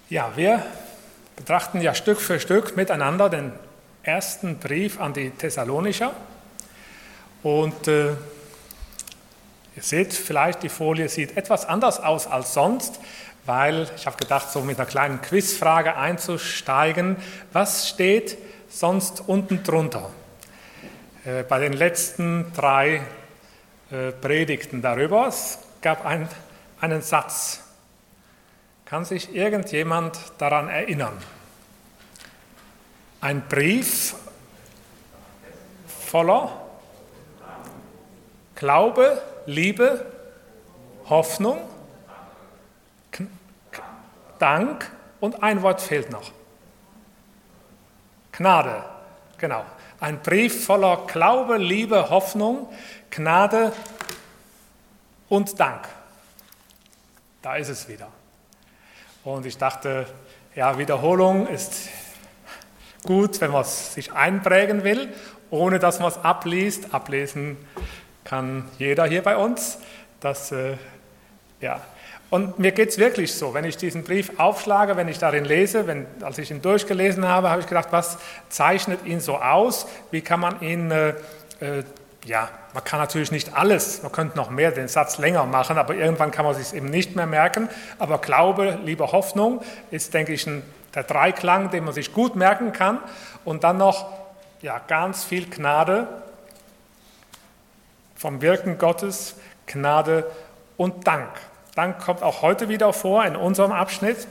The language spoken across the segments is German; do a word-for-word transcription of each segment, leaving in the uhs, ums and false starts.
Ja, wir betrachten ja Stück für Stück miteinander den ersten Brief an die Thessalonicher. Und äh, ihr seht vielleicht, die Folie sieht etwas anders aus als sonst, weil ich habe gedacht, so mit einer kleinen Quizfrage einzusteigen. Was steht sonst unten drunter? Äh, bei den letzten drei äh, Predigten darüber, es gab ein, einen Satz. Kann sich irgendjemand daran erinnern? Ein Brief voller Glaube, Liebe, Hoffnung, Dank und ein Wort fehlt noch. Gnade, genau. Ein Brief voller Glaube, Liebe, Hoffnung, Gnade und Dank. Da ist es wieder. Und ich dachte, ja, Wiederholung ist gut, wenn man es sich einprägen will, ohne dass man es abliest. Ablesen kann jeder hier bei uns. Das, äh, ja. Und mir geht es wirklich so, wenn ich diesen Brief aufschlage, wenn ich darin lese, wenn, als ich ihn durchgelesen habe, habe ich gedacht, was zeichnet ihn so aus? Wie kann man ihn, äh, äh, ja, man kann natürlich nicht alles, man könnte noch mehr den Satz länger machen, aber irgendwann kann man sich es eben nicht mehr merken. Aber Glaube, Liebe, Hoffnung ist, denke ich, ein, der Dreiklang, den man sich gut merken kann. Und dann noch ja, ganz viel Gnade vom Wirken Gottes, Gnade und Dank. Dank kommt auch heute wieder vor in unserem Abschnitt.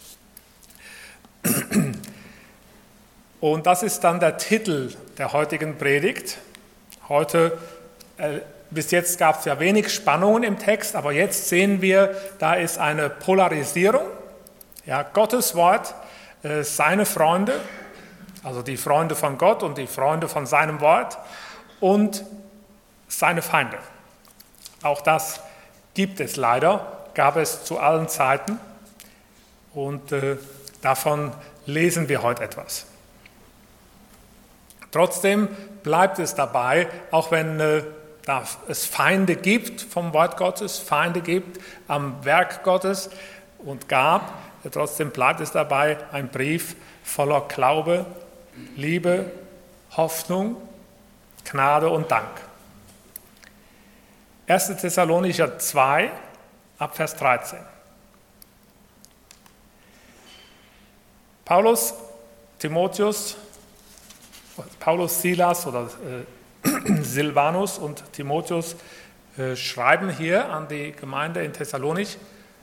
Und das ist dann der Titel der heutigen Predigt. Heute, äh, bis jetzt gab es ja wenig Spannungen im Text, aber jetzt sehen wir, da ist eine Polarisierung. Ja, Gottes Wort, äh, seine Freunde, also die Freunde von Gott und die Freunde von seinem Wort und seine Feinde. Auch das gibt es leider, gab es zu allen Zeiten und äh, davon lesen wir heute etwas. Trotzdem bleibt es dabei, auch wenn äh, da es Feinde gibt vom Wort Gottes, Feinde gibt am Werk Gottes und gab, äh, trotzdem bleibt es dabei ein Brief voller Glaube, Liebe, Hoffnung, Gnade und Dank. erster Thessalonicher zwei, ab Vers dreizehn. Paulus, Timotheus, Paulus, Silas oder äh, Silvanus und Timotheus äh, schreiben hier an die Gemeinde in Thessalonich: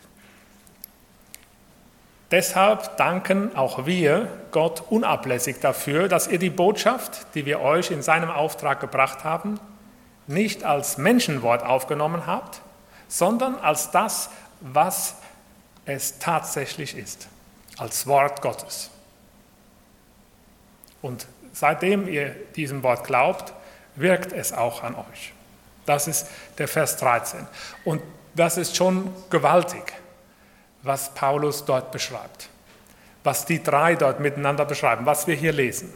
Deshalb danken auch wir Gott unablässig dafür, dass ihr die Botschaft, die wir euch in seinem Auftrag gebracht haben, nicht als Menschenwort aufgenommen habt, sondern als das, was es tatsächlich ist, als Wort Gottes. Und seitdem ihr diesem Wort glaubt, wirkt es auch an euch. Das ist der Vers dreizehn. Und das ist schon gewaltig, was Paulus dort beschreibt, was die drei dort miteinander beschreiben, was wir hier lesen.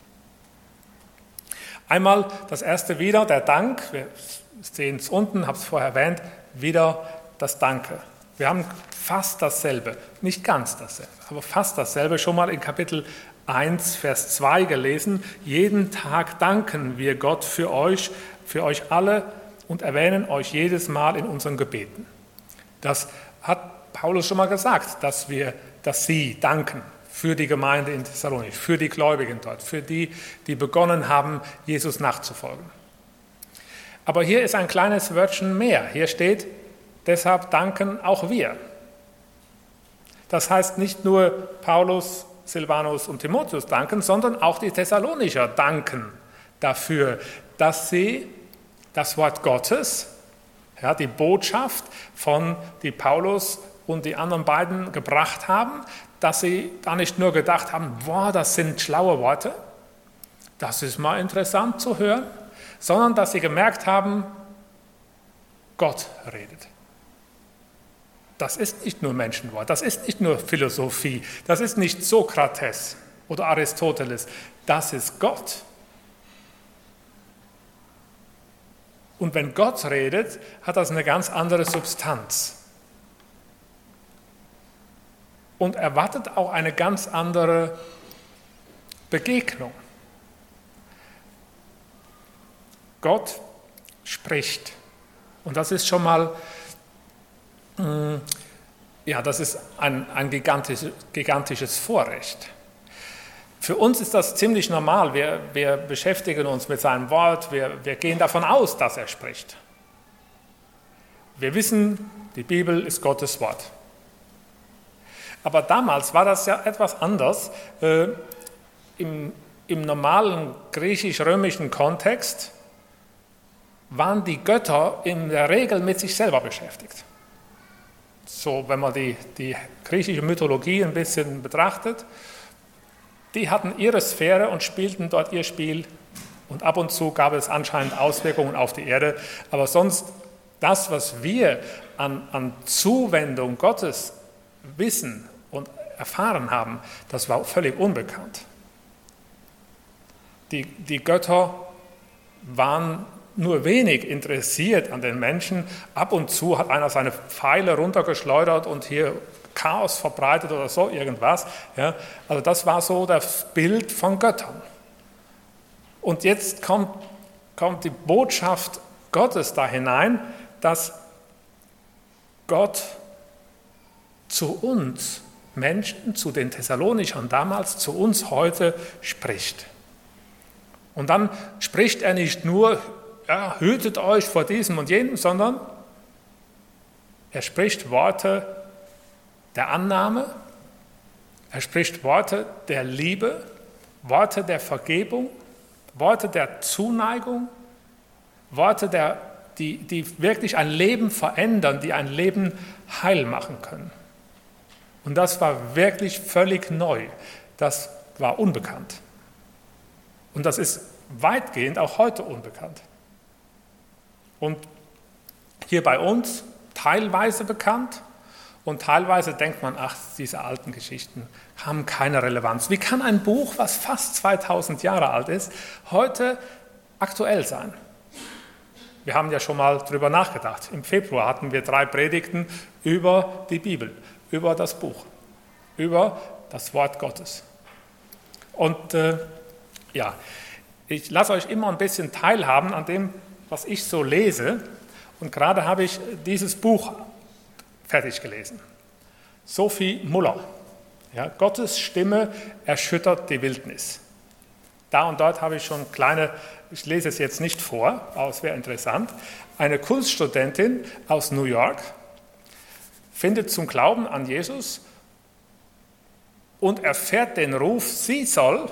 Einmal das erste wieder, der Dank, wir sehen es unten, habe es vorher erwähnt, wieder das Danke. Wir haben fast dasselbe, nicht ganz dasselbe, aber fast dasselbe schon mal in Kapitel eins, Vers zwei gelesen. Jeden Tag danken wir Gott für euch, für euch alle und erwähnen euch jedes Mal in unseren Gebeten. Das hat Paulus schon mal gesagt, dass wir, dass sie danken für die Gemeinde in Thessalonich, für die Gläubigen dort, für die, die begonnen haben, Jesus nachzufolgen. Aber hier ist ein kleines Wörtchen mehr. Hier steht, deshalb danken auch wir. Das heißt, nicht nur Paulus, Silvanus und Timotheus danken, sondern auch die Thessalonicher danken dafür, dass sie das Wort Gottes, ja, die Botschaft von die Paulus und die anderen beiden gebracht haben, dass sie da nicht nur gedacht haben, boah, das sind schlaue Worte, das ist mal interessant zu hören, sondern dass sie gemerkt haben, Gott redet. Das ist nicht nur Menschenwort, das ist nicht nur Philosophie, das ist nicht Sokrates oder Aristoteles, das ist Gott. Und wenn Gott redet, hat das eine ganz andere Substanz. und erwartet auch eine ganz andere Begegnung. Gott spricht. Und das ist schon mal, mh, ja, das ist ein, ein gigantisches, gigantisches Vorrecht. Für uns ist das ziemlich normal. Wir, wir beschäftigen uns mit seinem Wort. Wir, wir gehen davon aus, dass er spricht. Wir wissen, die Bibel ist Gottes Wort. Aber damals war das ja etwas anders. Äh, im, Im normalen griechisch-römischen Kontext waren die Götter in der Regel mit sich selber beschäftigt. So, wenn man die, die griechische Mythologie ein bisschen betrachtet, die hatten ihre Sphäre und spielten dort ihr Spiel und ab und zu gab es anscheinend Auswirkungen auf die Erde, aber sonst das, was wir an, an Zuwendung Gottes wissen und erfahren haben, das war völlig unbekannt. Die, die Götter waren nur wenig interessiert an den Menschen. Ab und zu hat einer seine Pfeile runtergeschleudert und hier Chaos verbreitet oder so irgendwas. Ja, also das war so das Bild von Göttern. Und jetzt kommt, kommt die Botschaft Gottes da hinein, dass Gott zu uns Menschen, zu den Thessalonichern damals, zu uns heute spricht. Und dann spricht er nicht nur, ja, hütet euch vor diesem und jenem, sondern er spricht Worte der Annahme, er spricht Worte der Liebe, Worte der Vergebung, Worte der Zuneigung, Worte, der, die, die wirklich ein Leben verändern, die ein Leben heil machen können. Und das war wirklich völlig neu, das war unbekannt. Und das ist weitgehend auch heute unbekannt. Und hier bei uns teilweise bekannt und teilweise denkt man, ach, diese alten Geschichten haben keine Relevanz. Wie kann ein Buch, was fast zweitausend Jahre alt ist, heute aktuell sein? Wir haben ja schon mal drüber nachgedacht. Im Februar hatten wir drei Predigten über die Bibel, über das Buch, über das Wort Gottes. Und äh, ja, ich lasse euch immer ein bisschen teilhaben an dem, was ich so lese. Und gerade habe ich dieses Buch fertig gelesen. Sophie Muller. Ja, Gottes Stimme erschüttert die Wildnis. Da und dort habe ich schon kleine, ich lese es jetzt nicht vor, aber es wäre interessant. Eine Kunststudentin aus New York findet zum Glauben an Jesus und erfährt den Ruf, sie soll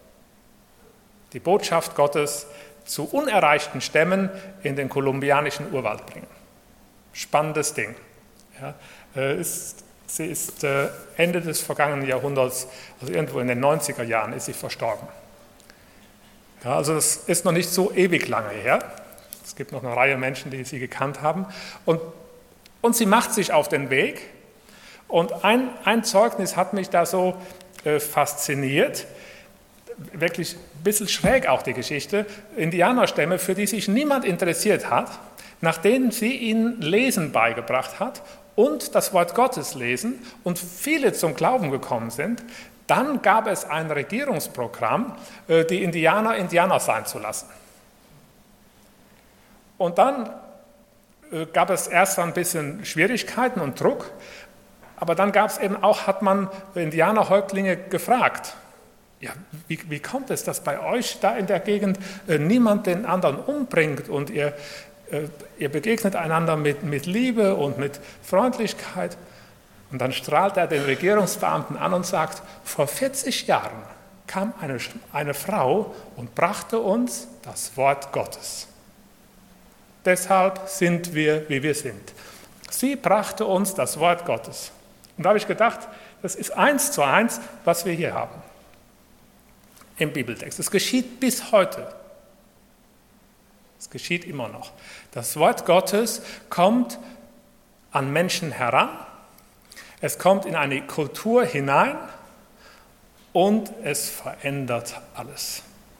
die Botschaft Gottes zu unerreichten Stämmen in den kolumbianischen Urwald bringen. Spannendes Ding. Ja, äh, ist, sie ist äh, Ende des vergangenen Jahrhunderts, also irgendwo in den neunziger Jahren, ist sie verstorben. Ja, also das ist noch nicht so ewig lange her. Es gibt noch eine Reihe Menschen, die sie gekannt haben. Und, und sie macht sich auf den Weg. Und ein, ein Zeugnis hat mich da so äh, fasziniert. Wirklich ein bisschen schräg auch die Geschichte. Indianerstämme, für die sich niemand interessiert hat, nachdem sie ihnen Lesen beigebracht hat und das Wort Gottes lesen und viele zum Glauben gekommen sind, dann gab es ein Regierungsprogramm, die Indianer Indianer sein zu lassen. Und dann gab es erst ein bisschen Schwierigkeiten und Druck, aber dann gab es eben auch, hat man Indianerhäuptlinge gefragt, ja, wie, wie kommt es, dass bei euch da in der Gegend äh, niemand den anderen umbringt und ihr, äh, ihr begegnet einander mit, mit Liebe und mit Freundlichkeit? Und dann strahlt er den Regierungsbeamten an und sagt, vor vierzig Jahren kam eine, eine Frau und brachte uns das Wort Gottes. Deshalb sind wir, wie wir sind. Sie brachte uns das Wort Gottes. Und da habe ich gedacht, das ist eins zu eins, was wir hier haben. Im Bibeltext. Es geschieht bis heute. Es geschieht immer noch. Das Wort Gottes kommt an Menschen heran, es kommt in eine Kultur hinein und es verändert alles.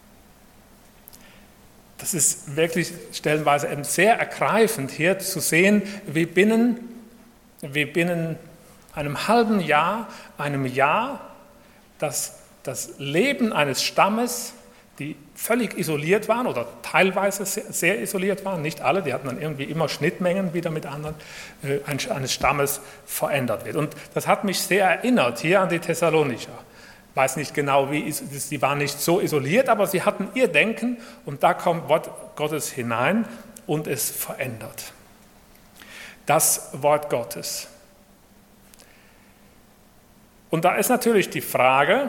Das ist wirklich stellenweise eben sehr ergreifend hier zu sehen, wie binnen, wie binnen einem halben Jahr, einem Jahr, das das Leben eines Stammes, die völlig isoliert waren oder teilweise sehr, sehr isoliert waren, nicht alle, die hatten dann irgendwie immer Schnittmengen wieder mit anderen, äh, eines Stammes verändert wird. Und das hat mich sehr erinnert hier an die Thessalonicher. Ich weiß nicht genau, wie, sie waren nicht so isoliert, aber sie hatten ihr Denken und da kommt Wort Gottes hinein und es verändert. Das Wort Gottes. Und da ist natürlich die Frage,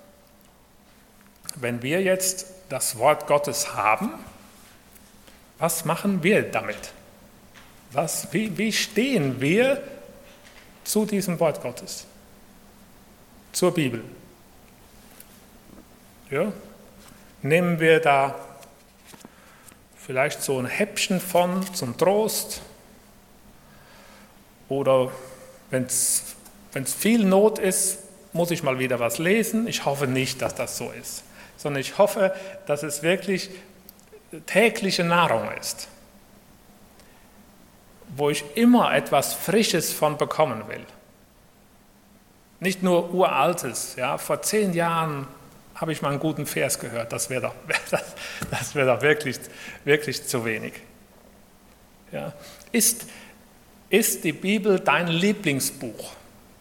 wenn wir jetzt das Wort Gottes haben, was machen wir damit? Was, wie, wie stehen wir zu diesem Wort Gottes? Zur Bibel? Ja? Nehmen wir da vielleicht so ein Häppchen von zum Trost? Oder wenn es viel Not ist, muss ich mal wieder was lesen? Ich hoffe nicht, dass das so ist, sondern ich hoffe, dass es wirklich tägliche Nahrung ist, wo ich immer etwas Frisches von bekommen will. Nicht nur Uraltes. Ja, vor zehn Jahren habe ich mal einen guten Vers gehört, das wäre doch, das, das wär doch wirklich, wirklich zu wenig. Ja. Ist, ist die Bibel dein Lieblingsbuch?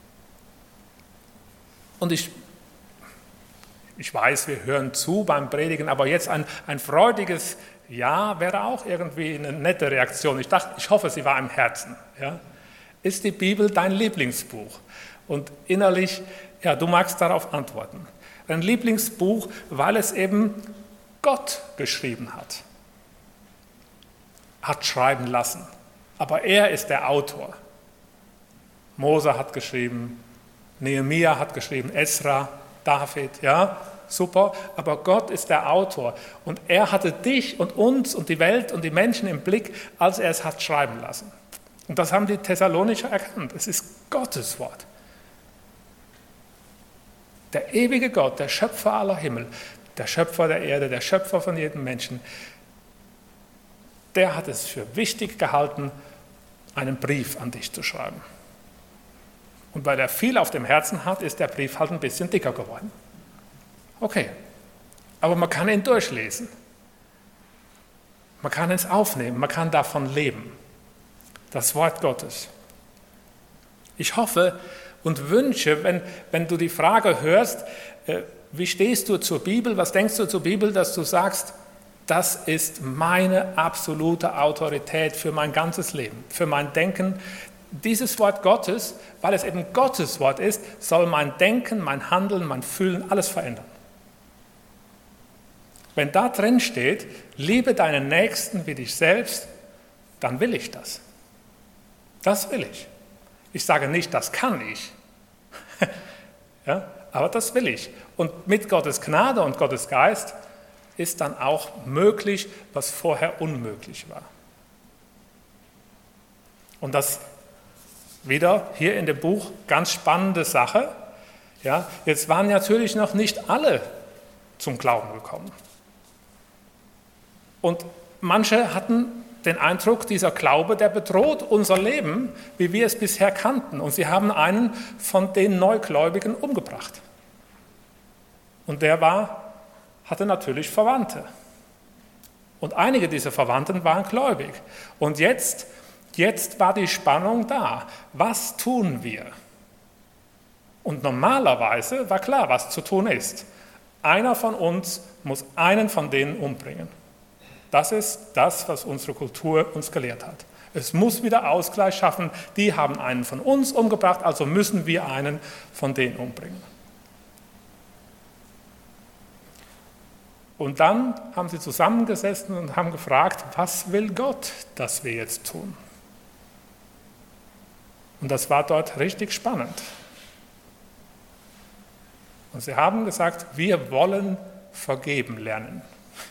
Und ich, ich weiß, wir hören zu beim Predigen, aber jetzt ein, ein freudiges Ja wäre auch irgendwie eine nette Reaktion. Ich dachte, ich hoffe, sie war im Herzen. Ja. Ist die Bibel dein Lieblingsbuch? Und innerlich, ja, du magst darauf antworten. Dein Lieblingsbuch, weil es eben Gott geschrieben hat. Hat schreiben lassen. Aber er ist der Autor. Mose hat geschrieben, Nehemia hat geschrieben, Esra, David, ja, super. Aber Gott ist der Autor. Und er hatte dich und uns und die Welt und die Menschen im Blick, als er es hat schreiben lassen. Und das haben die Thessalonicher erkannt. Es ist Gottes Wort. Der ewige Gott, der Schöpfer aller Himmel, der Schöpfer der Erde, der Schöpfer von jedem Menschen, der hat es für wichtig gehalten, einen Brief an dich zu schreiben. Und weil er viel auf dem Herzen hat, ist der Brief halt ein bisschen dicker geworden. Okay, aber man kann ihn durchlesen. Man kann es aufnehmen, man kann davon leben. Das Wort Gottes. Ich hoffe und wünsche, wenn, wenn du die Frage hörst, äh, wie stehst du zur Bibel, was denkst du zur Bibel, dass du sagst, das ist meine absolute Autorität für mein ganzes Leben, für mein Denken. Dieses Wort Gottes, weil es eben Gottes Wort ist, soll mein Denken, mein Handeln, mein Fühlen, alles verändern. Wenn da drin steht, liebe deinen Nächsten wie dich selbst, dann will ich das. Das will ich. Ich sage nicht, das kann ich, ja, aber das will ich. Und mit Gottes Gnade und Gottes Geist ist dann auch möglich, was vorher unmöglich war. Und das wieder hier in dem Buch, ganz spannende Sache. Ja, jetzt waren natürlich noch nicht alle zum Glauben gekommen. Und manche hatten den Eindruck, dieser Glaube, der bedroht unser Leben, wie wir es bisher kannten. Und sie haben einen von den Neugläubigen umgebracht. Und der war, hatte natürlich Verwandte. Und einige dieser Verwandten waren gläubig. Und jetzt, jetzt war die Spannung da. Was tun wir? Und normalerweise war klar, was zu tun ist. Einer von uns muss einen von denen umbringen. Das ist das, was unsere Kultur uns gelehrt hat. Es muss wieder Ausgleich schaffen. Die haben einen von uns umgebracht, also müssen wir einen von denen umbringen. Und dann haben sie zusammengesessen und haben gefragt, was will Gott, dass wir jetzt tun? Und das war dort richtig spannend. Und sie haben gesagt, wir wollen vergeben lernen.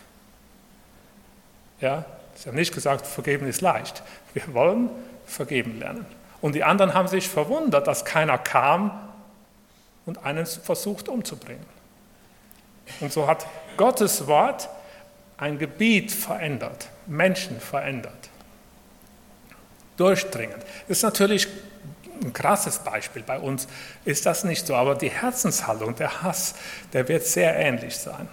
Ja, sie haben nicht gesagt, vergeben ist leicht. Wir wollen vergeben lernen. Und die anderen haben sich verwundert, dass keiner kam und einen versucht umzubringen. Und so hat Gottes Wort ein Gebiet verändert, Menschen verändert. Durchdringend. Das ist natürlich ein krasses Beispiel. Bei uns ist das nicht so, aber die Herzenshaltung, der Hass, der wird sehr ähnlich sein.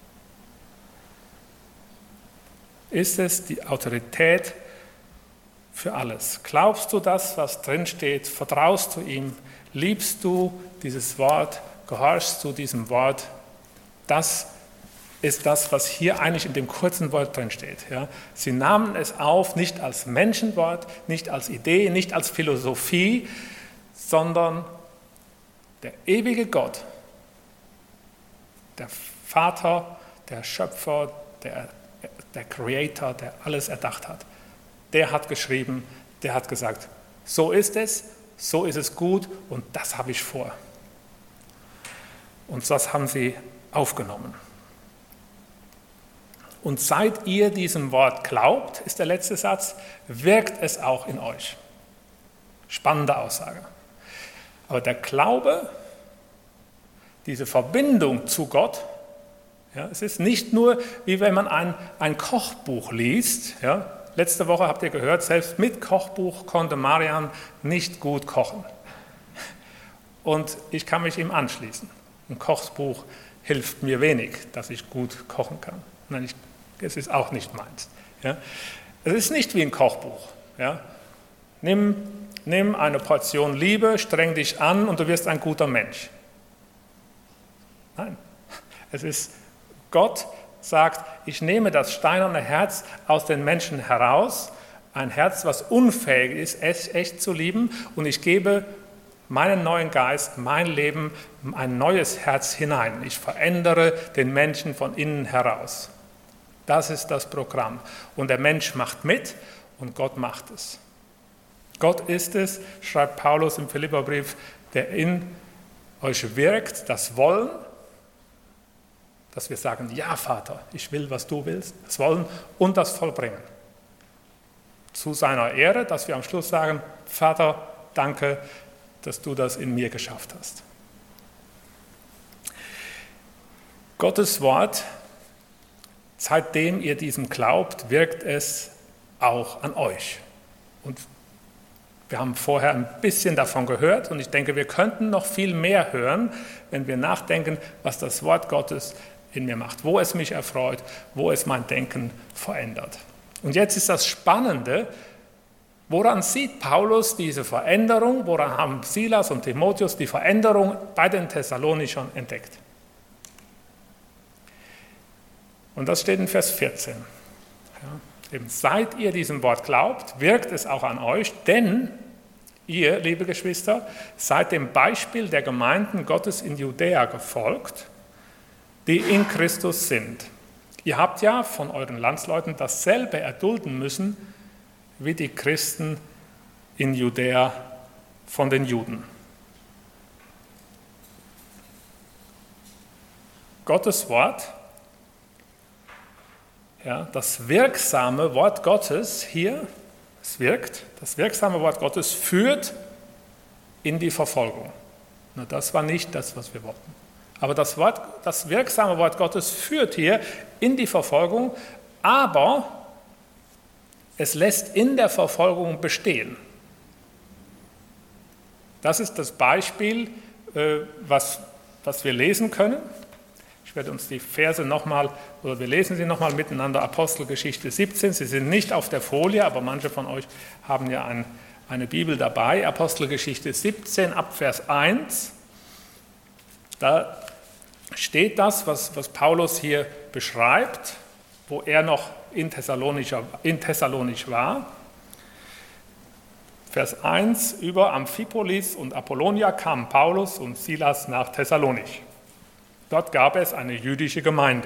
Ist es die Autorität für alles? Glaubst du das, was drinsteht? Vertraust du ihm? Liebst du dieses Wort? Gehorchst du diesem Wort? Das ist das, was hier eigentlich in dem kurzen Wort drinsteht. Ja? Sie nahmen es auf, nicht als Menschenwort, nicht als Idee, nicht als Philosophie, sondern der ewige Gott, der Vater, der Schöpfer, der, der Creator, der alles erdacht hat, der hat geschrieben, der hat gesagt, so ist es, so ist es gut und das habe ich vor. Und das haben sie aufgenommen. Und seit ihr diesem Wort glaubt, ist der letzte Satz, wirkt es auch in euch. Spannende Aussage. Aber der Glaube, diese Verbindung zu Gott, ja, es ist nicht nur, wie wenn man ein, ein Kochbuch liest. Ja. Letzte Woche habt ihr gehört, selbst mit Kochbuch konnte Marian nicht gut kochen. Und ich kann mich ihm anschließen. Ein Kochbuch hilft mir wenig, dass ich gut kochen kann. Nein, ich, es ist auch nicht meins. Ja. Es ist nicht wie ein Kochbuch. Ja. Nimm, nimm eine Portion Liebe, streng dich an und du wirst ein guter Mensch. Nein, es ist, Gott sagt, ich nehme das steinerne Herz aus den Menschen heraus, ein Herz, was unfähig ist, echt, echt zu lieben, und ich gebe meinen neuen Geist, mein Leben, ein neues Herz hinein. Ich verändere den Menschen von innen heraus. Das ist das Programm. Und der Mensch macht mit und Gott macht es. Gott ist es, schreibt Paulus im Philipperbrief, der in euch wirkt, das Wollen, dass wir sagen, ja Vater, ich will, was du willst, das Wollen und das Vollbringen. Zu seiner Ehre, dass wir am Schluss sagen, Vater, danke, dass du das in mir geschafft hast. Gottes Wort, seitdem ihr diesem glaubt, wirkt es auch an euch. Und wir haben vorher ein bisschen davon gehört und ich denke, wir könnten noch viel mehr hören, wenn wir nachdenken, was das Wort Gottes in mir macht, wo es mich erfreut, wo es mein Denken verändert. Und jetzt ist das Spannende, woran sieht Paulus diese Veränderung, woran haben Silas und Timotheus die Veränderung bei den Thessalonichern entdeckt? Und das steht in Vers vierzehn. Ja, eben, seit ihr diesem Wort glaubt, wirkt es auch an euch, denn ihr, liebe Geschwister, seid dem Beispiel der Gemeinden Gottes in Judäa gefolgt, die in Christus sind. Ihr habt ja von euren Landsleuten dasselbe erdulden müssen, wie die Christen in Judäa von den Juden. Gottes Wort, ja, das wirksame Wort Gottes hier, es wirkt, das wirksame Wort Gottes führt in die Verfolgung. Na, das war nicht das, was wir wollten. Aber das, Wort, das wirksame Wort Gottes führt hier in die Verfolgung, aber es lässt in der Verfolgung bestehen. Das ist das Beispiel, was, was wir lesen können. Ich werde uns die Verse nochmal, oder wir lesen sie nochmal miteinander, Apostelgeschichte siebzehn. Sie sind nicht auf der Folie, aber manche von euch haben ja ein, eine Bibel dabei. Apostelgeschichte siebzehn, ab Vers eins. Da steht das, was, was Paulus hier beschreibt, wo er noch in Thessalonisch, in Thessalonisch war. Vers eins, über Amphipolis und Apollonia kamen Paulus und Silas nach Thessalonich. Dort gab es eine jüdische Gemeinde.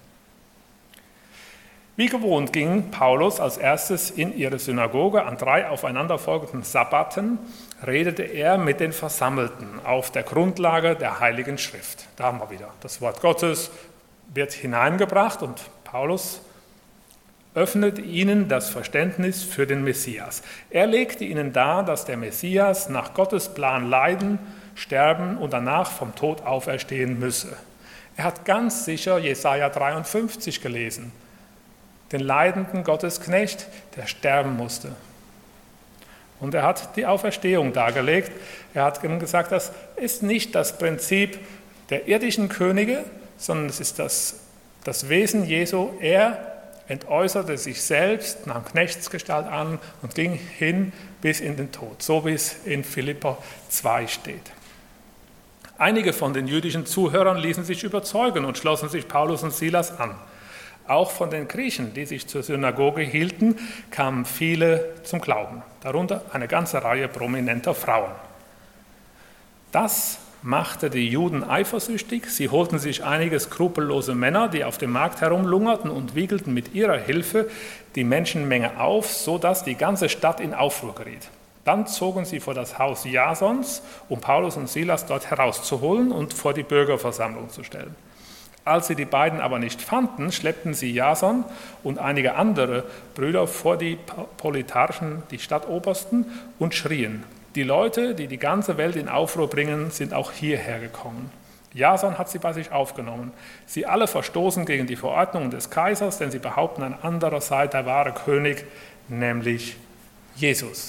Wie gewohnt ging Paulus als erstes in ihre Synagoge. An drei aufeinanderfolgenden Sabbaten redete er mit den Versammelten auf der Grundlage der Heiligen Schrift. Da haben wir wieder. Das Wort Gottes wird hineingebracht und Paulus öffnet ihnen das Verständnis für den Messias. Er legte ihnen dar, dass der Messias nach Gottes Plan leiden, sterben und danach vom Tod auferstehen müsse. Er hat ganz sicher Jesaja dreiundfünfzig gelesen, den leidenden Gottesknecht, der sterben musste. Und er hat die Auferstehung dargelegt. Er hat gesagt, das ist nicht das Prinzip der irdischen Könige, sondern es ist das, das Wesen Jesu. Er entäußerte sich selbst, nahm Knechtsgestalt an und ging hin bis in den Tod, so wie es in Philipper zwei steht. Einige von den jüdischen Zuhörern ließen sich überzeugen und schlossen sich Paulus und Silas an. Auch von den Griechen, die sich zur Synagoge hielten, kamen viele zum Glauben, darunter eine ganze Reihe prominenter Frauen. Das machte die Juden eifersüchtig. Sie holten sich einige skrupellose Männer, die auf dem Markt herumlungerten und wiegelten mit ihrer Hilfe die Menschenmenge auf, sodass die ganze Stadt in Aufruhr geriet. Dann zogen sie vor das Haus Jasons, um Paulus und Silas dort herauszuholen und vor die Bürgerversammlung zu stellen. Als sie die beiden aber nicht fanden, schleppten sie Jason und einige andere Brüder vor die Politarchen, die Stadtobersten, und schrien: Die Leute, die die ganze Welt in Aufruhr bringen, sind auch hierher gekommen. Jason hat sie bei sich aufgenommen. Sie alle verstoßen gegen die Verordnungen des Kaisers, denn sie behaupten, ein anderer sei der wahre König, nämlich Jesus.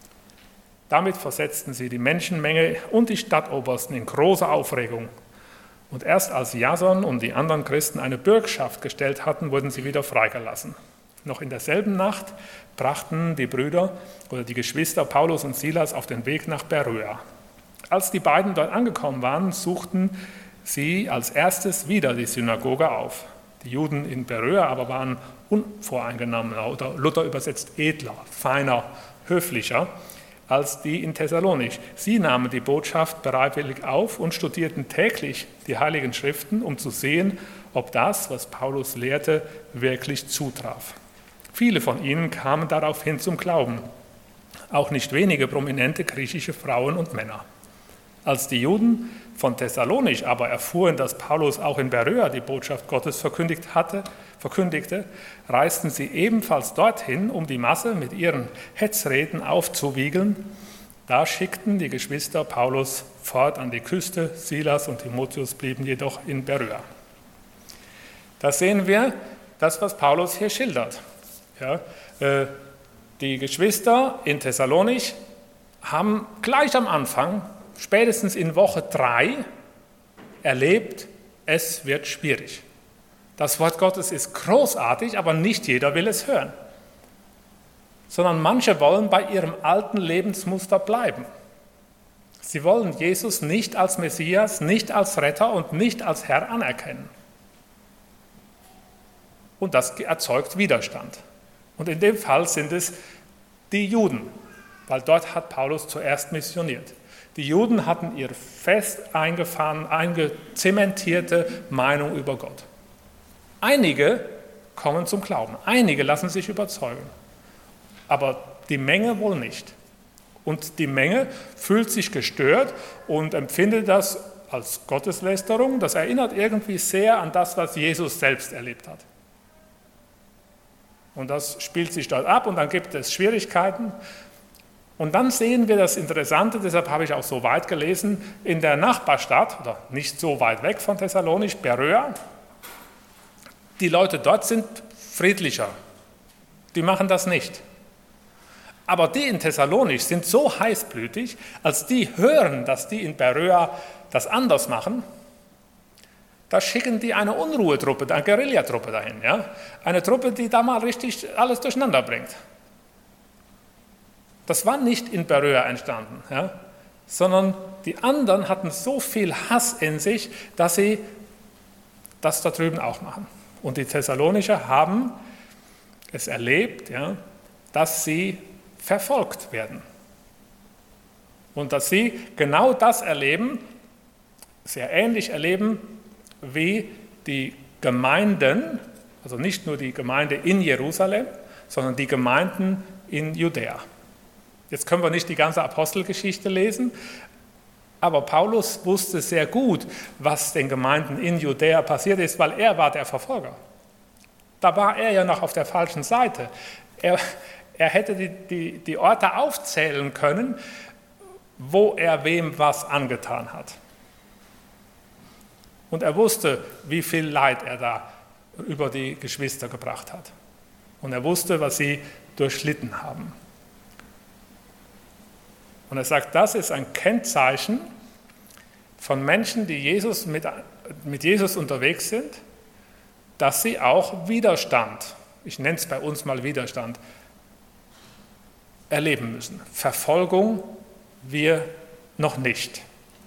Damit versetzten sie die Menschenmenge und die Stadtobersten in große Aufregung. Und erst als Jason und die anderen Christen eine Bürgschaft gestellt hatten, wurden sie wieder freigelassen. Noch in derselben Nacht brachten die Brüder oder die Geschwister Paulus und Silas auf den Weg nach Beröa. Als die beiden dort angekommen waren, suchten sie als erstes wieder die Synagoge auf. Die Juden in Beröa aber waren unvoreingenommener oder Luther übersetzt edler, feiner, höflicher als die in Thessalonich. Sie nahmen die Botschaft bereitwillig auf und studierten täglich die Heiligen Schriften, um zu sehen, ob das, was Paulus lehrte, wirklich zutraf. Viele von ihnen kamen daraufhin zum Glauben, auch nicht wenige prominente griechische Frauen und Männer. Als die Juden von Thessalonich aber erfuhren, dass Paulus auch in Beröa die Botschaft Gottes verkündigt hatte, verkündigte, reisten sie ebenfalls dorthin, um die Masse mit ihren Hetzreden aufzuwiegeln. Da schickten die Geschwister Paulus fort an die Küste, Silas und Timotheus blieben jedoch in Beröa. Da sehen wir das, was Paulus hier schildert. Ja, äh, die Geschwister in Thessalonich haben gleich am Anfang, spätestens in Woche drei, erlebt, es wird schwierig. Das Wort Gottes ist großartig, aber nicht jeder will es hören. Sondern manche wollen bei ihrem alten Lebensmuster bleiben. Sie wollen Jesus nicht als Messias, nicht als Retter und nicht als Herr anerkennen. Und das erzeugt Widerstand. Und in dem Fall sind es die Juden, weil dort hat Paulus zuerst missioniert. Die Juden hatten ihre fest eingefahren, eingezementierte Meinung über Gott. Einige kommen zum Glauben, einige lassen sich überzeugen, aber die Menge wohl nicht. Und die Menge fühlt sich gestört und empfindet das als Gotteslästerung. Das erinnert irgendwie sehr an das, was Jesus selbst erlebt hat. Und das spielt sich dort ab und dann gibt es Schwierigkeiten. Und dann sehen wir das Interessante, deshalb habe ich auch so weit gelesen, in der Nachbarstadt, oder nicht so weit weg von Thessalonich, Beröa. Die Leute dort sind friedlicher, die machen das nicht. Aber die in Thessalonich sind so heißblütig, als die hören, dass die in Beröa das anders machen, da schicken die eine Unruhetruppe, eine Guerillatruppe dahin. Ja? Eine Truppe, die da mal richtig alles durcheinander bringt. Das war nicht in Beröa entstanden, ja? Sondern die anderen hatten so viel Hass in sich, dass sie das da drüben auch machen. Und die Thessalonicher haben es erlebt, ja, dass sie verfolgt werden. Und dass sie genau das erleben, sehr ähnlich erleben, wie die Gemeinden, also nicht nur die Gemeinde in Jerusalem, sondern die Gemeinden in Judäa. Jetzt können wir nicht die ganze Apostelgeschichte lesen, aber Paulus wusste sehr gut, was den Gemeinden in Judäa passiert ist, weil er war der Verfolger. Da war er ja noch auf der falschen Seite. Er, er hätte die, die, die Orte aufzählen können, wo er wem was angetan hat. Und er wusste, wie viel Leid er da über die Geschwister gebracht hat. Und er wusste, was sie durchlitten haben. Und er sagt, das ist ein Kennzeichen von Menschen, die Jesus mit, mit Jesus unterwegs sind, dass sie auch Widerstand, ich nenne es bei uns mal Widerstand, erleben müssen. Verfolgung wir noch nicht.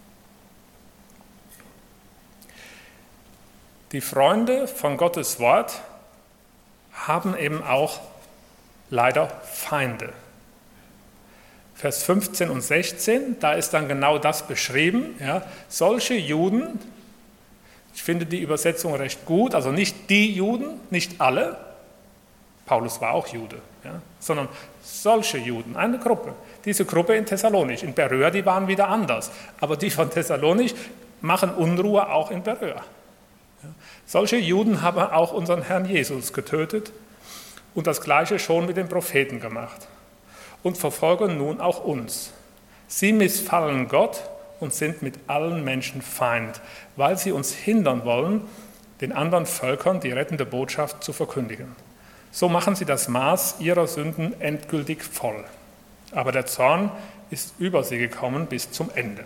Die Freunde von Gottes Wort haben eben auch leider Feinde. Vers fünfzehn und sechzehn, da ist dann genau das beschrieben. Ja, solche Juden, ich finde die Übersetzung recht gut, also nicht die Juden, nicht alle, Paulus war auch Jude, ja, sondern solche Juden, eine Gruppe. Diese Gruppe in Thessalonich, in Beröa, die waren wieder anders, aber die von Thessalonich machen Unruhe auch in Beröa. Ja, solche Juden haben auch unseren Herrn Jesus getötet und das Gleiche schon mit den Propheten gemacht und verfolgen nun auch uns. Sie missfallen Gott und sind mit allen Menschen Feind, weil sie uns hindern wollen, den anderen Völkern die rettende Botschaft zu verkündigen. So machen sie das Maß ihrer Sünden endgültig voll. Aber der Zorn ist über sie gekommen bis zum Ende.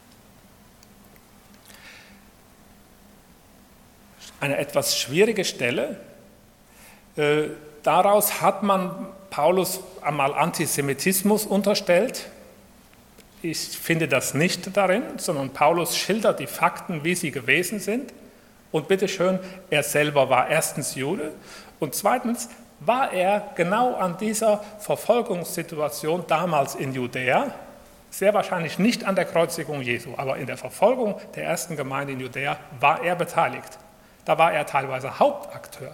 Eine etwas schwierige Stelle. Äh, daraus hat man Paulus einmal Antisemitismus unterstellt. Ich finde das nicht darin, sondern Paulus schildert die Fakten, wie sie gewesen sind. Und bitteschön, er selber war erstens Jude und zweitens war er genau an dieser Verfolgungssituation damals in Judäa, sehr wahrscheinlich nicht an der Kreuzigung Jesu, aber in der Verfolgung der ersten Gemeinde in Judäa war er beteiligt. Da war er teilweise Hauptakteur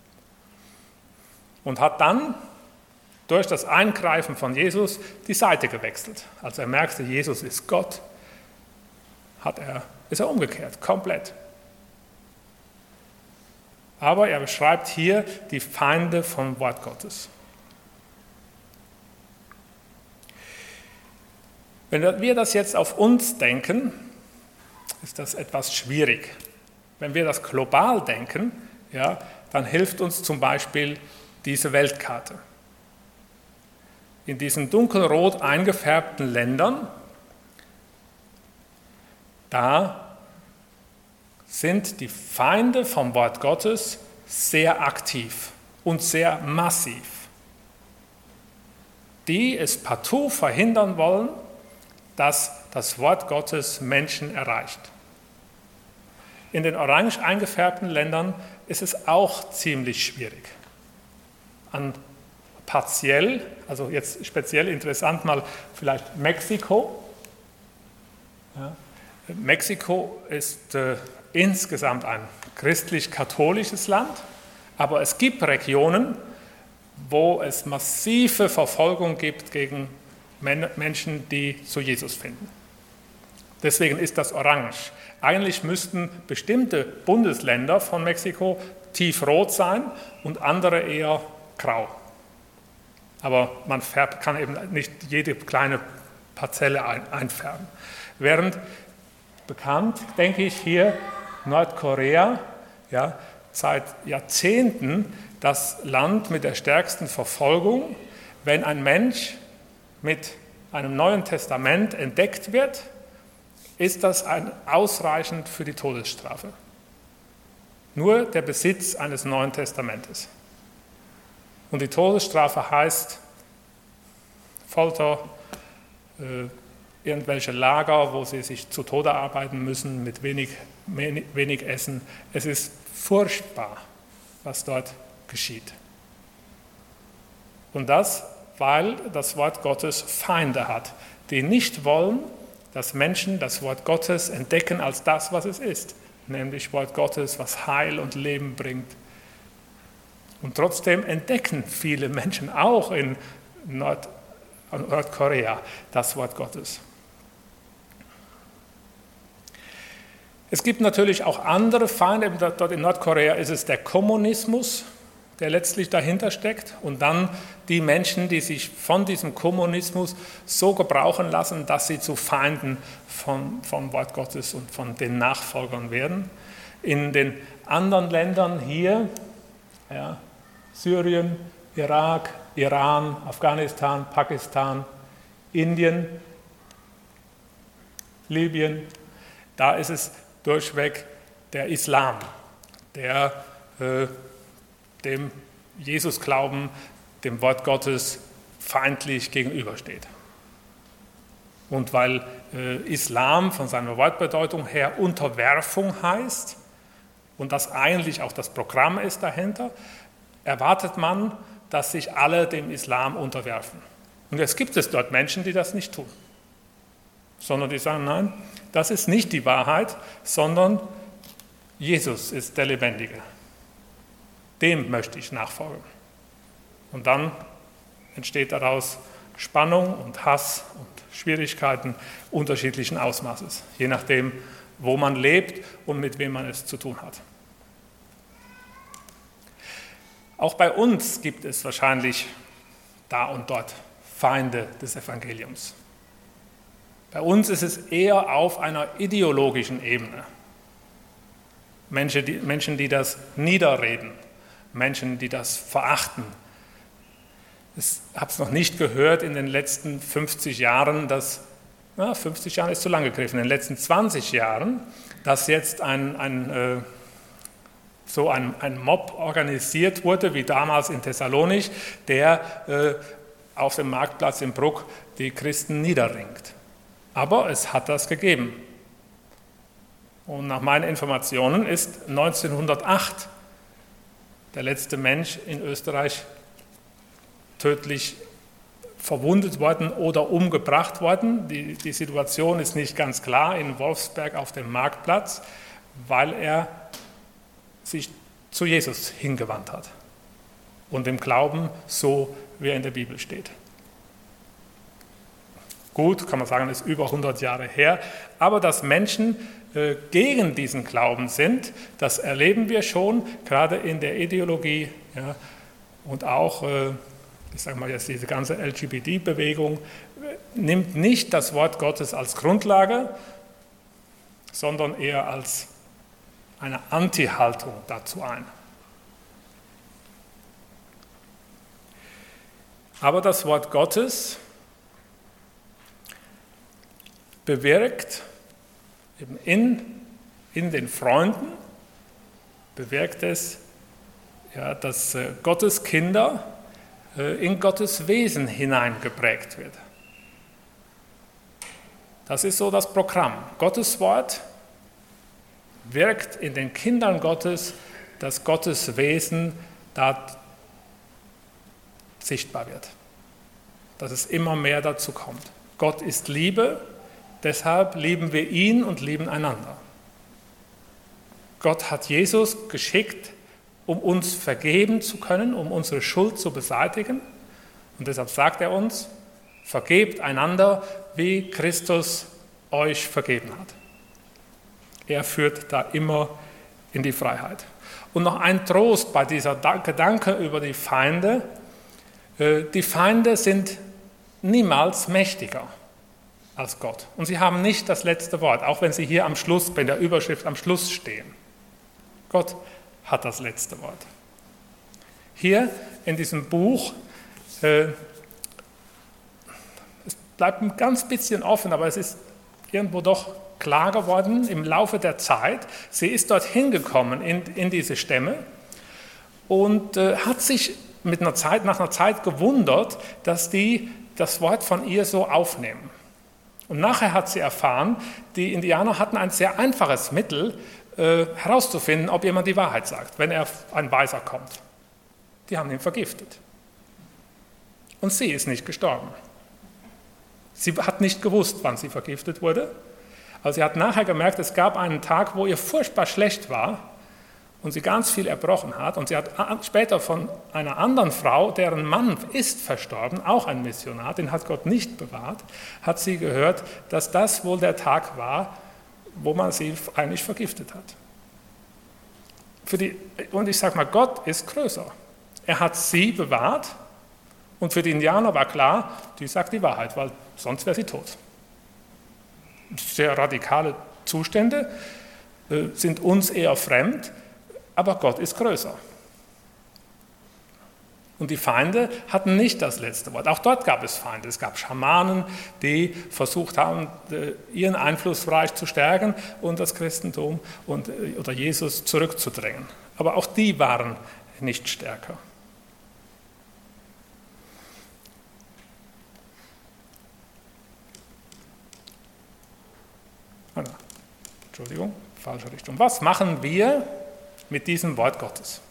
und hat dann durch das Eingreifen von Jesus die Seite gewechselt. Als er merkte, Jesus ist Gott, hat er, ist er umgekehrt, komplett. Aber er beschreibt hier die Feinde vom Wort Gottes. Wenn wir das jetzt auf uns denken, ist das etwas schwierig. Wenn wir das global denken, ja, dann hilft uns zum Beispiel diese Weltkarte. In diesen dunkelrot eingefärbten Ländern, da sind die Feinde vom Wort Gottes sehr aktiv und sehr massiv, die es partout verhindern wollen, dass das Wort Gottes Menschen erreicht. In den orange eingefärbten Ländern ist es auch ziemlich schwierig. An partiell, also jetzt speziell interessant mal vielleicht Mexiko. Ja. Mexiko ist äh, insgesamt ein christlich-katholisches Land, aber es gibt Regionen, wo es massive Verfolgung gibt gegen Menschen, die zu Jesus finden. Deswegen ist das orange. Eigentlich müssten bestimmte Bundesländer von Mexiko tiefrot sein und andere eher grau. Aber man färbt, kann eben nicht jede kleine Parzelle ein, einfärben. Während bekannt, denke ich, hier Nordkorea, ja, seit Jahrzehnten das Land mit der stärksten Verfolgung, wenn ein Mensch mit einem Neuen Testament entdeckt wird, ist das ein, ausreichend für die Todesstrafe. Nur der Besitz eines Neuen Testamentes. Und die Todesstrafe heißt Folter, äh, irgendwelche Lager, wo sie sich zu Tode arbeiten müssen, mit wenig, wenig, wenig Essen. Es ist furchtbar, was dort geschieht. Und das, weil das Wort Gottes Feinde hat, die nicht wollen, dass Menschen das Wort Gottes entdecken als das, was es ist, nämlich Wort Gottes, was Heil und Leben bringt. Und trotzdem entdecken viele Menschen auch in Nord- Nordkorea das Wort Gottes. Es gibt natürlich auch andere Feinde. Dort in Nordkorea ist es der Kommunismus, der letztlich dahinter steckt. Und dann die Menschen, die sich von diesem Kommunismus so gebrauchen lassen, dass sie zu Feinden vom, vom Wort Gottes und von den Nachfolgern werden. In den anderen Ländern hier, ja, Syrien, Irak, Iran, Afghanistan, Pakistan, Indien, Libyen, da ist es durchweg der Islam, der äh, dem Jesusglauben, dem Wort Gottes feindlich gegenübersteht. Und weil äh, Islam von seiner Wortbedeutung her Unterwerfung heißt und das eigentlich auch das Programm ist dahinter, erwartet man, dass sich alle dem Islam unterwerfen. Und jetzt gibt es dort Menschen, die das nicht tun, sondern die sagen, nein, das ist nicht die Wahrheit, sondern Jesus ist der Lebendige. Dem möchte ich nachfolgen. Und dann entsteht daraus Spannung und Hass und Schwierigkeiten unterschiedlichen Ausmaßes, je nachdem, wo man lebt und mit wem man es zu tun hat. Auch bei uns gibt es wahrscheinlich da und dort Feinde des Evangeliums. Bei uns ist es eher auf einer ideologischen Ebene. Menschen, die, Menschen, die das niederreden, Menschen, die das verachten. Ich habe es noch nicht gehört in den letzten fünfzig Jahren, dass, na, fünfzig Jahre ist zu lang gegriffen, in den letzten zwanzig Jahren, dass jetzt ein, ein, äh, so ein, ein Mob organisiert wurde, wie damals in Thessalonich, der äh, auf dem Marktplatz in Bruck die Christen niederringt. Aber es hat das gegeben. Und nach meinen Informationen ist neunzehnhundertacht der letzte Mensch in Österreich tödlich verwundet worden oder umgebracht worden. Die, die Situation ist nicht ganz klar in Wolfsberg auf dem Marktplatz, weil er sich zu Jesus hingewandt hat und dem Glauben so, wie er in der Bibel steht. Gut, kann man sagen, ist über hundert Jahre her, aber dass Menschen äh, gegen diesen Glauben sind, das erleben wir schon, gerade in der Ideologie, ja, und auch, äh, ich sage mal jetzt, diese ganze L G B T-Bewegung äh, nimmt nicht das Wort Gottes als Grundlage, sondern eher als eine Anti-Haltung dazu ein. Aber das Wort Gottes bewirkt eben in, in den Freunden, bewirkt es, ja, dass äh, Gottes Kinder äh, in Gottes Wesen hineingeprägt wird. Das ist so das Programm. Gottes Wort wirkt in den Kindern Gottes, dass Gottes Wesen da sichtbar wird, dass es immer mehr dazu kommt. Gott ist Liebe, deshalb lieben wir ihn und lieben einander. Gott hat Jesus geschickt, um uns vergeben zu können, um unsere Schuld zu beseitigen. Und deshalb sagt er uns, vergebt einander, wie Christus euch vergeben hat. Er führt da immer in die Freiheit. Und noch ein Trost bei dieser Gedanke über die Feinde. Die Feinde sind niemals mächtiger als Gott. Und sie haben nicht das letzte Wort, auch wenn sie hier am Schluss, bei der Überschrift am Schluss stehen. Gott hat das letzte Wort. Hier in diesem Buch, äh, es bleibt ein ganz bisschen offen, aber es ist irgendwo doch klar geworden im Laufe der Zeit. Sie ist dorthin gekommen in, in diese Stämme und äh, hat sich mit einer Zeit, nach einer Zeit gewundert, dass die das Wort von ihr so aufnehmen. Und nachher hat sie erfahren, die Indianer hatten ein sehr einfaches Mittel, äh, herauszufinden, ob jemand die Wahrheit sagt, wenn er ein Weiser kommt. Die haben ihn vergiftet. Und sie ist nicht gestorben. Sie hat nicht gewusst, wann sie vergiftet wurde, aber sie hat nachher gemerkt, es gab einen Tag, wo ihr furchtbar schlecht war und sie ganz viel erbrochen hat. Und sie hat später von einer anderen Frau, deren Mann ist verstorben, auch ein Missionar, den hat Gott nicht bewahrt, hat sie gehört, dass das wohl der Tag war, wo man sie eigentlich vergiftet hat. Für die, und ich sage mal, Gott ist größer. Er hat sie bewahrt und für die Indianer war klar, die sagt die Wahrheit, weil sonst wäre sie tot. Sehr radikale Zustände äh, sind uns eher fremd, aber Gott ist größer. Und die Feinde hatten nicht das letzte Wort. Auch dort gab es Feinde. Es gab Schamanen, die versucht haben, ihren Einflussbereich zu stärken und das Christentum und, oder Jesus zurückzudrängen. Aber auch die waren nicht stärker. Entschuldigung, falsche Richtung. Was machen wir mit diesem Wort Gottes?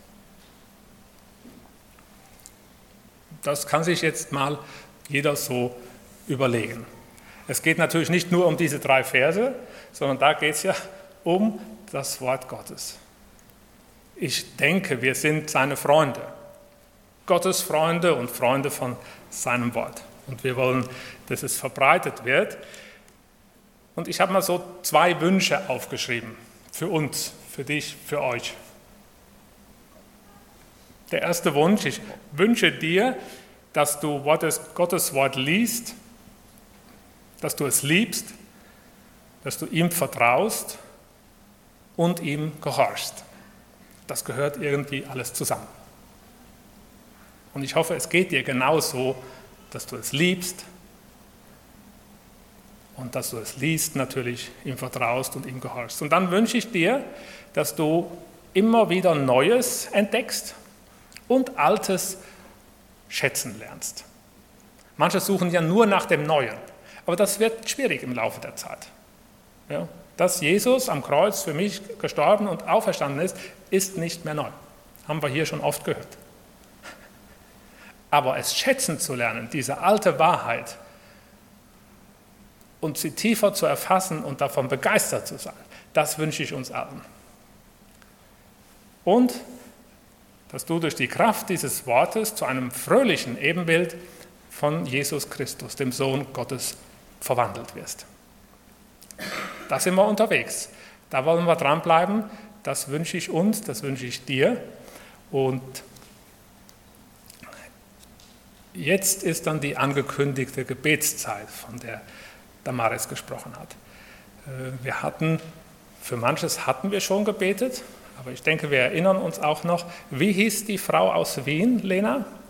Das kann sich jetzt mal jeder so überlegen. Es geht natürlich nicht nur um diese drei Verse, sondern da geht es ja um das Wort Gottes. Ich denke, wir sind seine Freunde, Gottes Freunde und Freunde von seinem Wort. Und wir wollen, dass es verbreitet wird. Und ich habe mal so zwei Wünsche aufgeschrieben, für uns, für dich, für euch. Der erste Wunsch, ich wünsche dir, dass du Gottes Wort liest, dass du es liebst, dass du ihm vertraust und ihm gehorchst. Das gehört irgendwie alles zusammen. Und ich hoffe, es geht dir genauso, dass du es liebst und dass du es liest, natürlich ihm vertraust und ihm gehorchst. Und dann wünsche ich dir, dass du immer wieder Neues entdeckst und Altes schätzen lernst. Manche suchen ja nur nach dem Neuen, aber das wird schwierig im Laufe der Zeit. Ja, dass Jesus am Kreuz für mich gestorben und auferstanden ist, ist nicht mehr neu. Haben wir hier schon oft gehört. Aber es schätzen zu lernen, diese alte Wahrheit, und sie tiefer zu erfassen und davon begeistert zu sein, das wünsche ich uns allen. Und dass du durch die Kraft dieses Wortes zu einem fröhlichen Ebenbild von Jesus Christus, dem Sohn Gottes, verwandelt wirst. Da sind wir unterwegs. Da wollen wir dranbleiben. Das wünsche ich uns, das wünsche ich dir. Und jetzt ist dann die angekündigte Gebetszeit, von der Damaris gesprochen hat. Wir hatten, für manches hatten wir schon gebetet, aber ich denke, wir erinnern uns auch noch, wie hieß die Frau aus Wien, Lena?